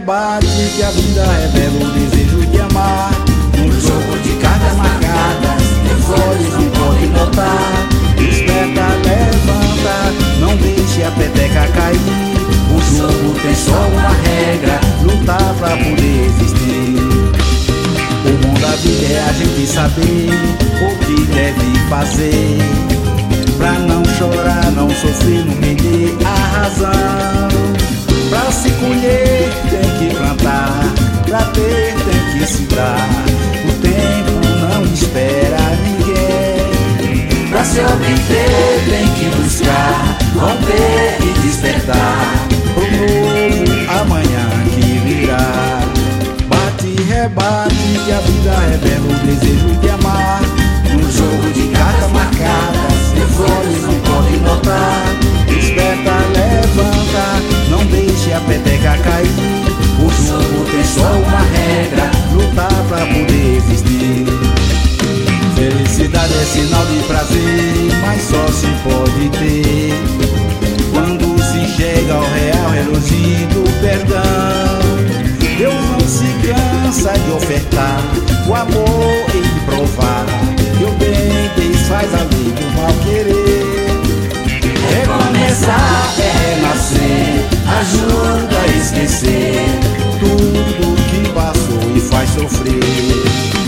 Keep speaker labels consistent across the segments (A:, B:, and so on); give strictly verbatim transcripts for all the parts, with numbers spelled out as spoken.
A: rebate, que a vida revela o desejo de amar. Num jogo de cartas marcadas, teus olhos não podem notar. Desperta, levanta, não deixe a peteca cair. O jogo tem só uma regra, lutar pra poder existir. O bom da vida é a gente saber o que deve fazer, pra não chorar, não sofrer, não perder a razão. Pra se colher tem que plantar, pra ter tem que se dar. O tempo não espera ninguém. Pra se obter tem que buscar, romper e despertar pro novo amanhã que virá. Bate e rebate, que a vida revela o desejo de amar. Num jogo de cartas marcadas, seus olhos não podem notar. Desperta, levanta, não deixe a peteca cair. O jogo tem só uma regra, lutar pra poder existir. Felicidade é sinal de prazer, mas só se pode ter quando se chega ao real elogio do perdão. Deus não se cansa de ofertar o amor e de provar que o bem desfaz a lei do mal querer. Recomeçar é renascer, ajuda a esquecer tudo que passou e faz sofrer.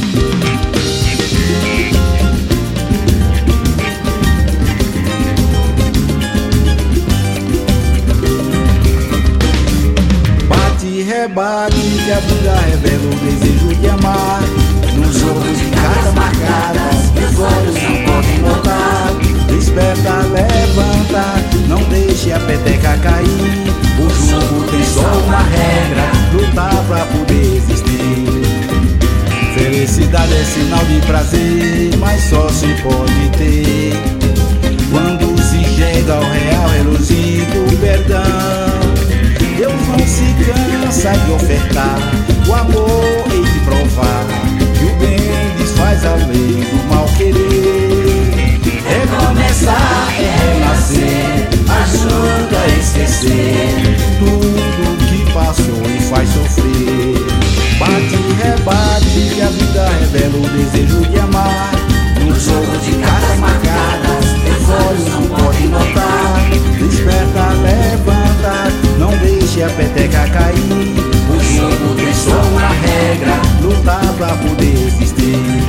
A: Rebate, que a vida revela o desejo de amar. Num jogo de cartas marcadas, meus olhos não podem notar. Desperta, levanta, não deixe a peteca cair. O jogo tem só uma regra, lutar pra poder existir. Felicidade é sinal de prazer, mas só se pode ter quando se chega ao real elogio do perdão. Deus não se cansa de ofertar o amor e de provar que o bem desfaz a lei do mal querer. Recomeçar é renascer, ajuda a esquecer tudo que passou e faz sofrer. Bate e rebate, que a vida revela o desejo de amar. Num jogo de cartas marcadas, teus olhos não podem notar. Desperta, levanta, não deixe a peteca cair. O jogo tem só uma regra, lutar pra poder existir.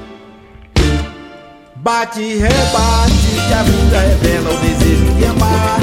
A: Bate e rebate, que a vida revela o desejo de amar.